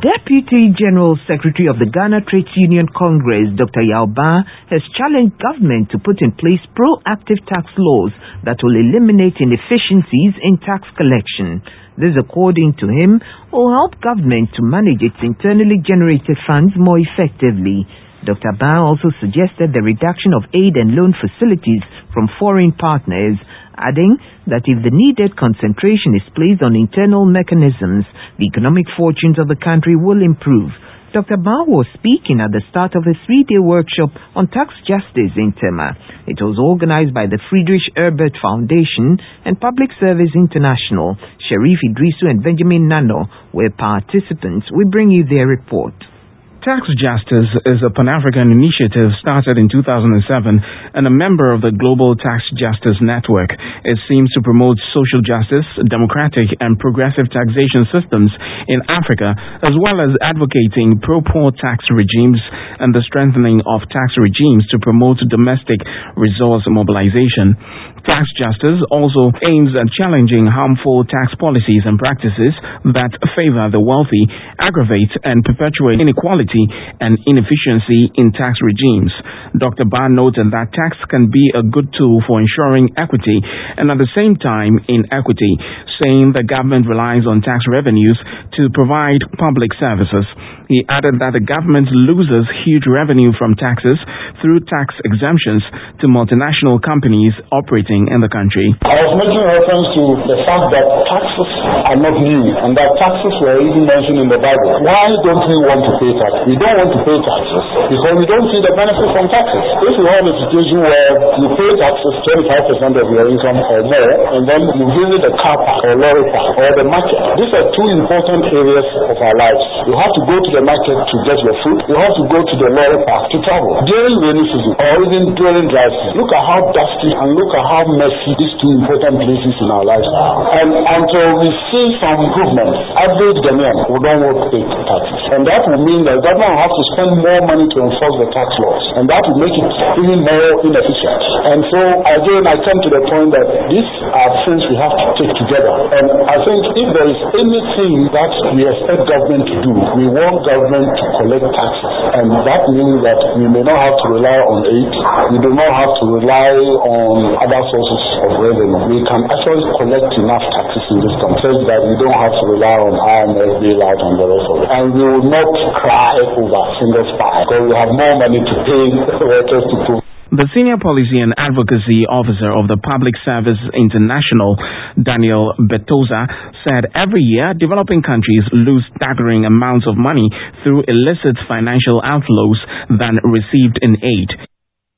Deputy General Secretary of the Ghana Trades Union Congress, Dr. Yao-Bah, has challenged government to put in place proactive tax laws that will eliminate inefficiencies in tax collection. This, according to him, will help government to manage its internally generated funds more effectively. Dr. Bah also suggested the reduction of aid and loan facilities from foreign partners, adding that if the needed concentration is placed on internal mechanisms, the economic fortunes of the country will improve. Dr. Bah was speaking at the start of a 3-day workshop on tax justice in Tema. It was organized by the Friedrich Ebert Foundation and Public Service International. Sharif Idrisu and Benjamin Nano were participants. We bring you their report. Tax Justice is a Pan-African initiative started in 2007 and a member of the Global Tax Justice Network. It seems to promote social justice, democratic and progressive taxation systems in Africa, as well as advocating pro-poor tax regimes and the strengthening of tax regimes to promote domestic resource mobilization. Tax Justice also aims at challenging harmful tax policies and practices that favor the wealthy, aggravate and perpetuate inequality and inefficiency in tax regimes. Dr. Bah noted that tax can be a good tool for ensuring equity and at the same time inequity, saying the government relies on tax revenues to provide public services. He added that the government loses huge revenue from taxes through tax exemptions to multinational companies operating in the country. I was making reference to the fact that taxes are not new and that taxes were even mentioned in the Bible. Why don't we want to pay taxes? We don't want to pay taxes because we don't see the benefit from taxes. If you have a situation where you pay taxes 25% of your income or more and then you visit a car park or lorry park or the market, these are two important areas of our lives. You have to go to the market to get your food. You have to go to the lorry park to travel. During rainy season or even during dry season, look at how dusty and look at how messy these two important places in our lives are. And until we see some improvements, average Ghanaian will don't want to pay taxes. And that will mean that the government will have to spend more money to enforce the tax laws. And that will make it even more inefficient. And so again, I come to the point that these are things we have to take together. And I think if there is anything that we expect government to do, we want government to collect taxes. And that means that we may not have to rely on aid. We do not have to rely on other sources of revenue. We can actually collect enough taxes in this country so that we don't have to rely on IMF, bailout and the rest of it. And we will not cry over single spy because we have more money to pay workers to prove. The Senior Policy and Advocacy Officer of the Public Service International, Daniel Betoza, said every year developing countries lose staggering amounts of money through illicit financial outflows than received in aid.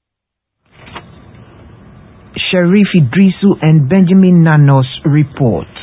Sharif Idrisu and Benjamin Nanos report.